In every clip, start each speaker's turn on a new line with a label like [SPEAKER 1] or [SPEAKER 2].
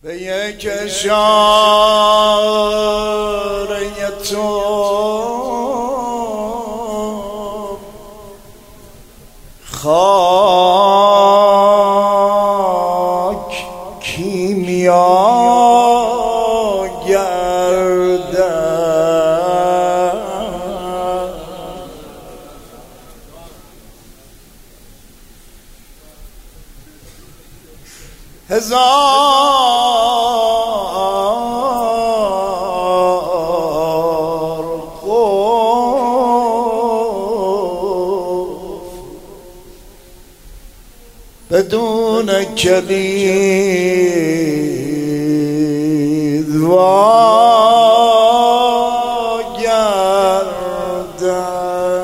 [SPEAKER 1] به یک اشاره تو خاک کیمیا گردد، هزار قفل بدون کلید وا گردد.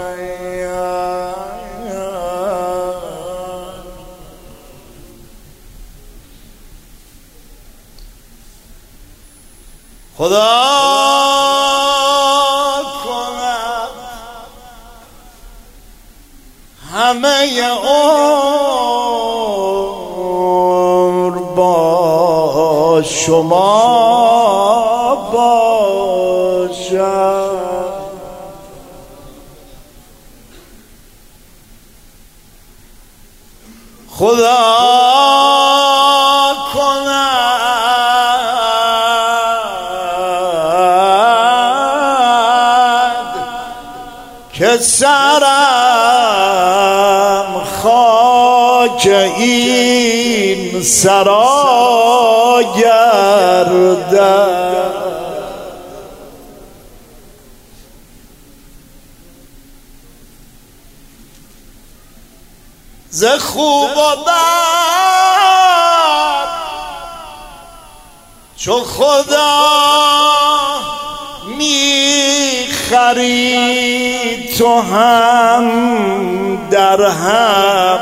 [SPEAKER 1] خدا کند همه عمر با شما باشد. خدا که سرم خاک این سرا گردد، ز خوب و بد چو خدا میخری تو هم در هم،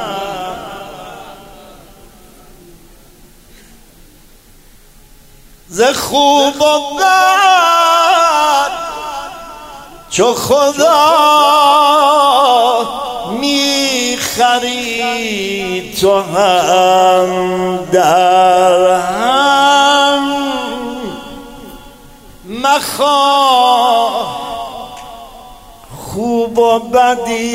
[SPEAKER 1] ز خوب و بد چو خدا میخری تو هم در هم، مخواه خوب و بد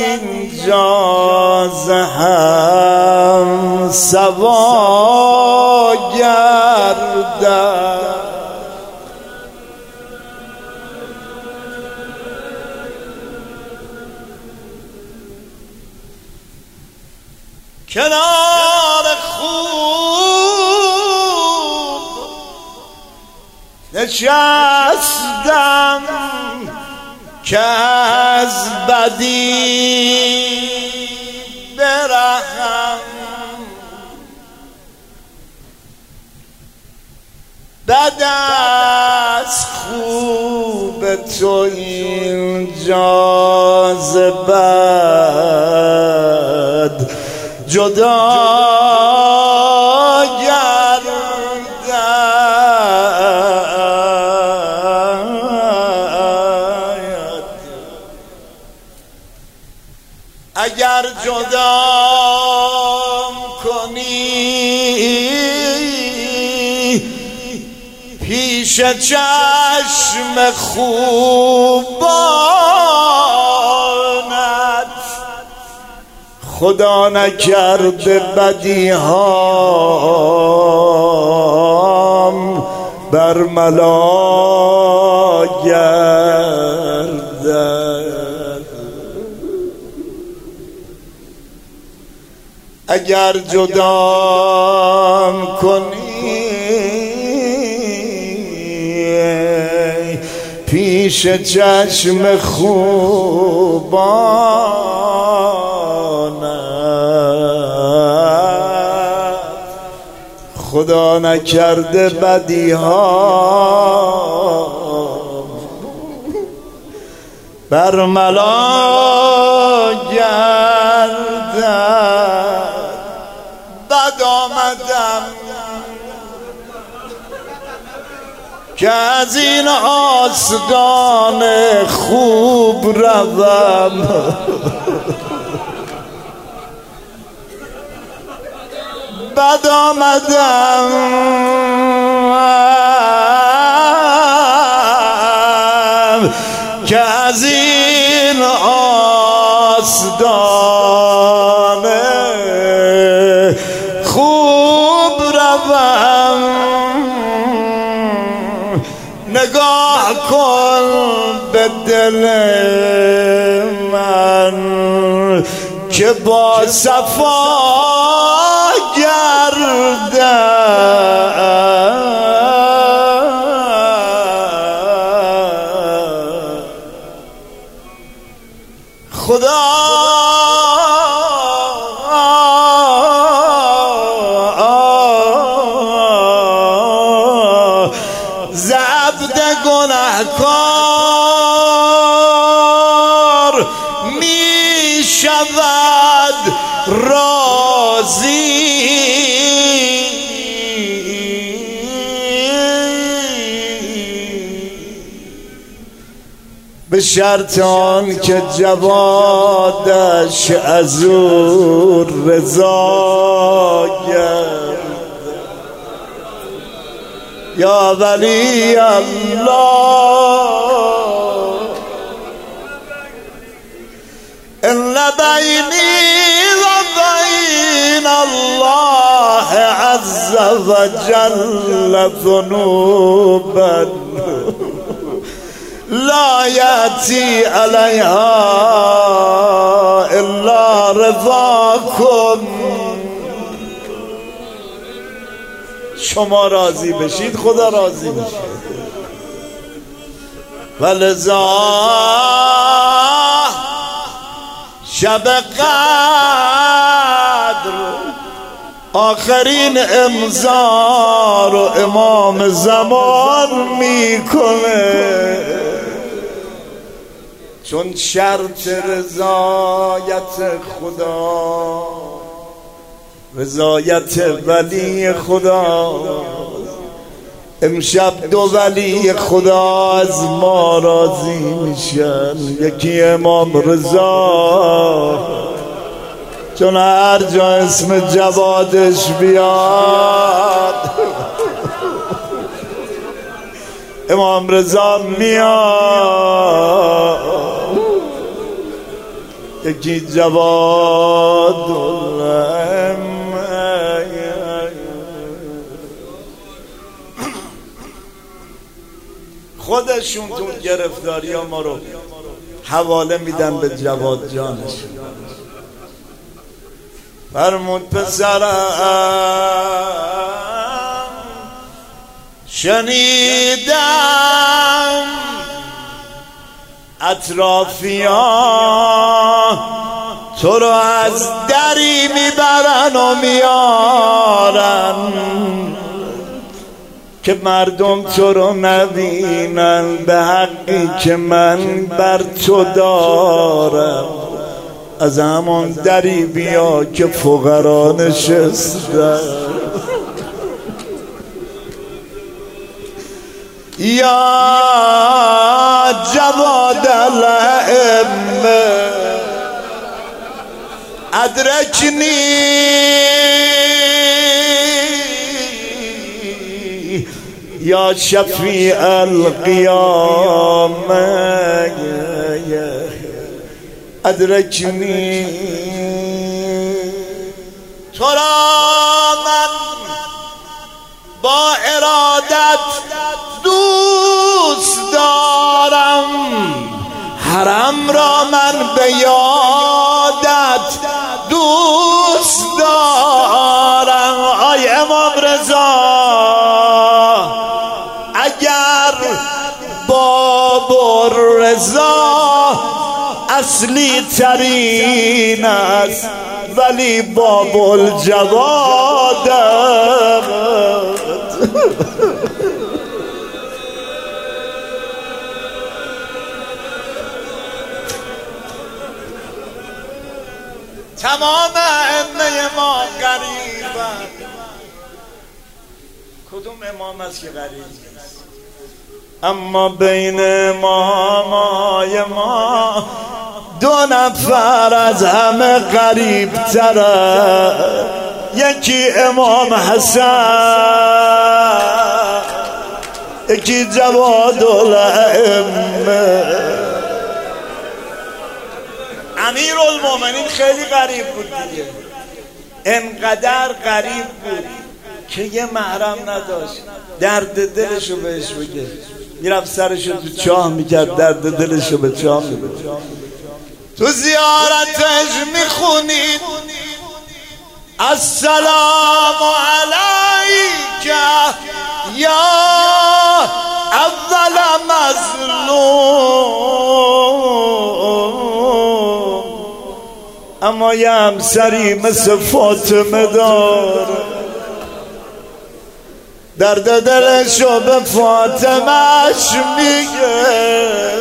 [SPEAKER 1] اینجا ز هم سوا گردد. کنار خوب نشستم که از بدی برهم، بد از خوب تو اینجا ز بد جدا اگر جدام کنی پیش چشم خوبانت، خدا نکرده بدی هام برملا گردد. اگر جدام کنی پیش چشم خوبانت، خدا نکرده بدی ها برملا گردد. بد آمدم که از این آستان خوب روم، بد آمدم که از این آستانه خوب روم. نگاه کن به دل من که با صفا گردم. خدا ز عبد گنهکار می شود راضی. به شرط آن که جوادش از او رضا گرد. یا ولی الله ان بینی و بین الله عز و جل ذنوبا لا یأتی علیها الا رضاکم. شما راضی بشید خدا راضی میشه. ولذا شب قدر آخرین امضا رو امام زمان میکنه، چون شرط رضایت خدا رضایت ولی خدا. امشب دو ولی خدا از ما راضی میشن. یکی امام رضا، چون هر جا اسم جوادش بیاد امام رضا میاد. یکی جواد خودشون تو گرفتاری ها ما رو حواله میدن به جواد جانشون. فرمود پسرم شنیدم اطرافیان تو رو از دری میبرن و میارن که مردم تو رو نبینن به حقی که من بر تو دارم. از همون دری بیا که فقرا نشستن. یا جواد الائمه ادرکنی یا شفیع القیامه ادرکنی. تو را من با ارادت دوست دارم، حرم را من به یادت دوست دارم. آی امام رضا اگر باب رضا اصلی ترین است ولی باب الجواد تمام ائمه ما غریبند. کدوم امام است که غریب نیست؟ اما بین امامای ما دو نفر از همه غریب تره. یکی امام حسن، یکی جواد الائمه. امیرالمومنین خیلی غریب بود دیگه، انقدر غریب بود که یه محرم نداشت درد دلشو بهش بگه، میرفت سرشو تو چاه میکرد، درد دلشو به چاه میبرد. تو زیارتش میخونید السلام علیک یا اول مظلوم، اما یه همسری مثل فاطمه دار، درد دلشو به فاطمهش میگه.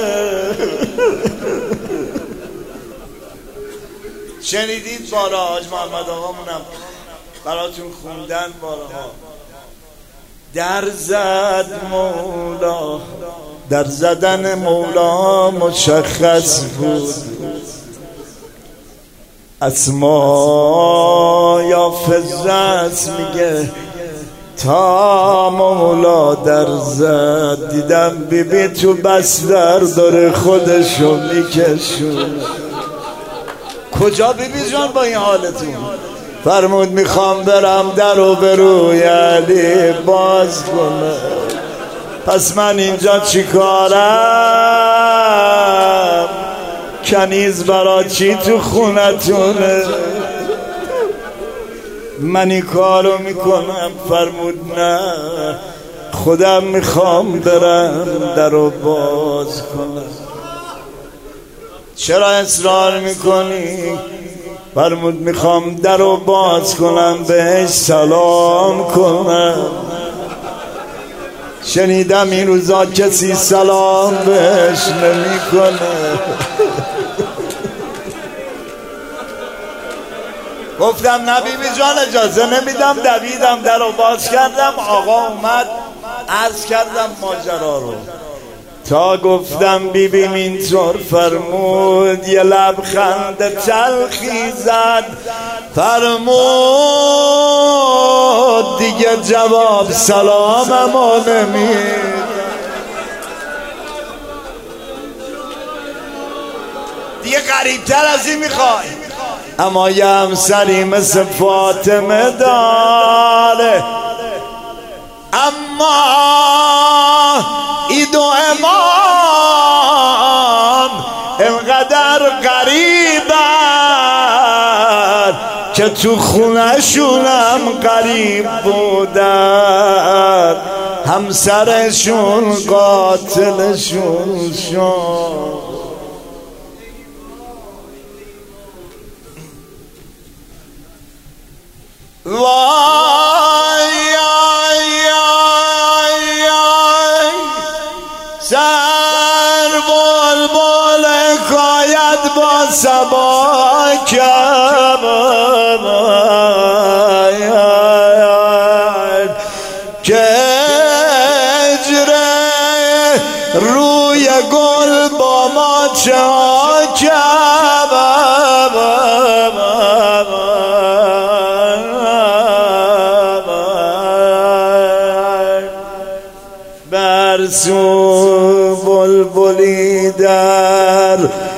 [SPEAKER 1] شنیدید بارها حاج محمد آقامونم براتون خوندن بارها، در زد مولا، در زدن مولا مشخص بود، اسما یا فزرس میگه تا مولا در زد، دیدم بیبی تو بستر داره خودشو میکشون. کجا بیبی جان با این حالتون؟ فرمود میخوام برم در و به روی علی باز کنه. پس من اینجا چی کارم؟ کنیز برا چی تو خونتونه؟ من این کارو میکنم. فرمود نه، خودم میخوام برم در رو باز کنم. چرا اصرار میکنی؟ فرمود میخوام در رو باز کنم، بهش سلام کنم. شنیدم این روزا کسی سلام بهش نمیکنه. گفتم نه بیبی جان اجازه نمیدم. دویدم در رو باز کردم، آقا اومد، عرض کردم ماجرا رو. تا گفتم بیبیم اینطور، فرمود یه لبخند تلخی زد، فرمود دیگه جواب سلاممو نمید. دیگه قریبتر از این میخوای؟ اما یه همسری مثل فاطمه داره، اما ایدو امام انقدر غریبن که تو خونه‌شونم غریب بودن، همسرشون قاتلشون شد. وای سر بلبل حکایت با صبا کرد که اجره روی گل با ما چه کرد. برسو بلبلی در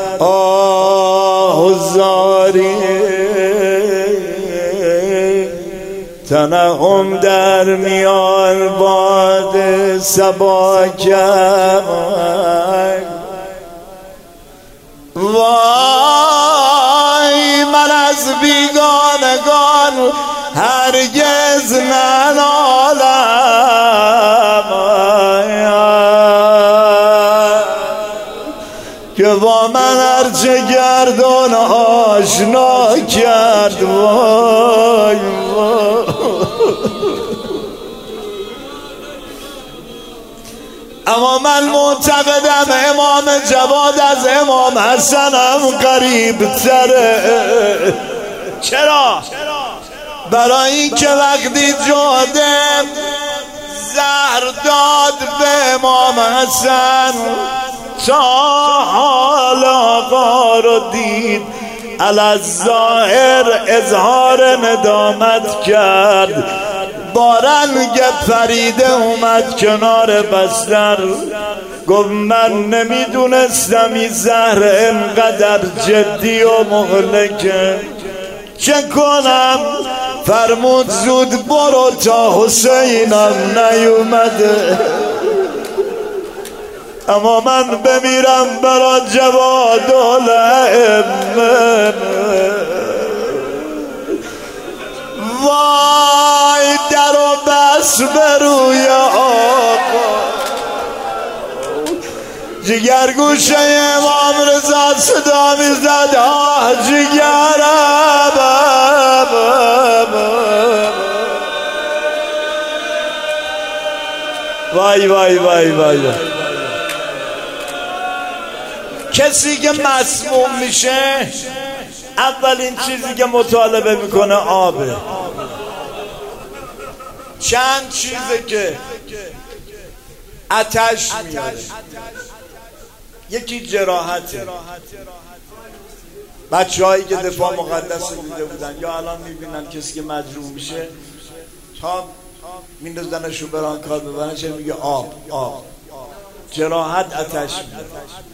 [SPEAKER 1] آهزاری، تنهم در میان باد صبا کرد. وای من از بیگانگان هرگز ننالم که با من هرچه گردان آشنا کرد. وای اما من معتقدم امام جواد از امام حسنم قریب تره. چرا؟ برای این که وقتی جاده زهر داد به امام حسن، تا حال آقا رو دید، الظاهر اظهار ندامت کرد، با رنگ پریده اومد کنار بستر. گفت من نمیدونستم این زهر انقدر جدی و مهلکه، چه کنم؟ فرمود زود برو تا حسینم نیومده، اما من بمیرم برا جواد الائمه. وای در و بس بروی آقا، جگر گوشه امام رضا صدا میزد آه جگرم. وای وای وای وای. کسی که مسموم میشه اولین چیزی که مطالبه میکنه آبه. چند چیزه که آتش میاره. یکی جراحته. بچه‌هایی که دفاع مقدس دیده بودن یا الان میبینن کسی که مجروح میشه تا میندازنش رو برانکار ببرن چه میگه آب. جراحت آتش میاره.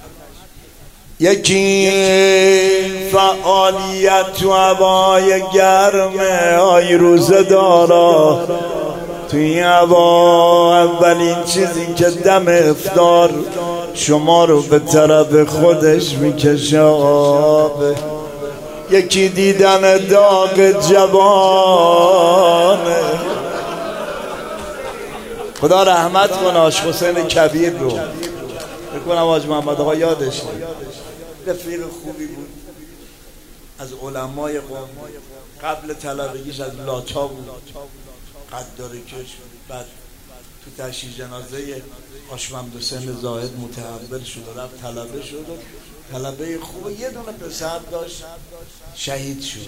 [SPEAKER 1] یکی فعالیت تو هوای گرمه، آی روزه دارا توی هوا. اولین چیزی که دم افطار شما رو به طرف خودش میکشه آبه. یکی دیدن داغ جوانه. خدا رحمت کنه حاج حسین کبیر رو، بکنم حاج محمد آقا یادش رفیق خوبی بود از علمای قوم. قبل طلبگیش از لاتا بود، قدار کش. بعد تو تشییع جنازه حاج محمد حسین زاهد متحول شد و رفت طلبه شد و طلبه خوب. یه دونه پسر داشت شهید شد.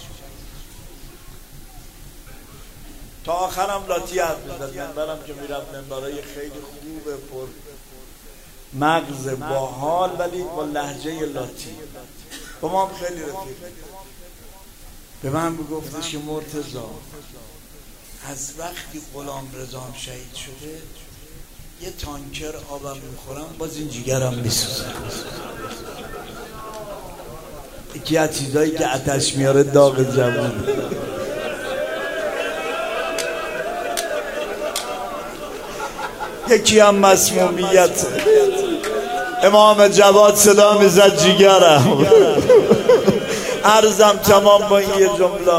[SPEAKER 1] تا آخرم لاتی حرف میزد. منبرم که میرفت منبرای خیلی خوبه، پر مغز با حال ولی با لهجه لاتی. با ما هم خیلی رفیق. به من بگفتش که مرتضی از وقتی غلام رضام شهید شده یه تانکر آبم میخورم باز این جیگرم میسوزه. یکی از چیزایی که آتش میاره داغ جوان. یکی هم مسمومیت. امام جواد صدا میزد جیگرم. عرضم تمام با این یه جمله.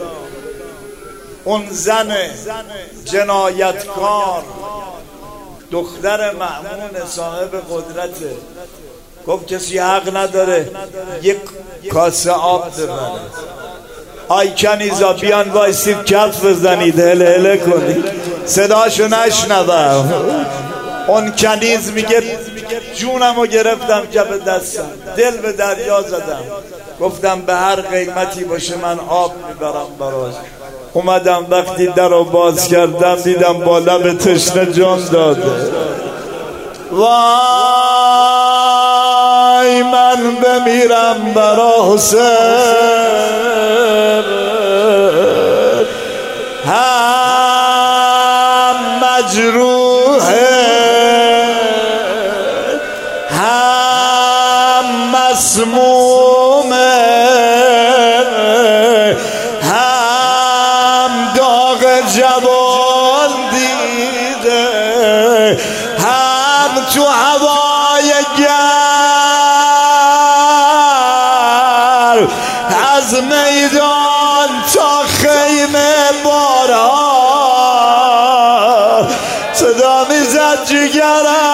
[SPEAKER 1] اون زن جنایتکار دختر مأمون صاحب قدرته، گفت کسی حق نداره یک کاسه آب ببره. آی کنیزا بیان وایسید کف بزنید هله هله کنید صداشو نشنوم. اون کنیز میگه جونمو گرفتم کف دستم، دل به دریا زدم، گفتم به هر قیمتی باشه من آب میبرم براش. اومدم وقتی در رو باز کردم دیدم با لب تشنه جان داده. وای من بمیرم برا حسین، هم مجروحه هم مسمومه، هم داغ جوان دیده، هم تو هوای گرم از میدان تا خیمه باران صدا میزد جگرم.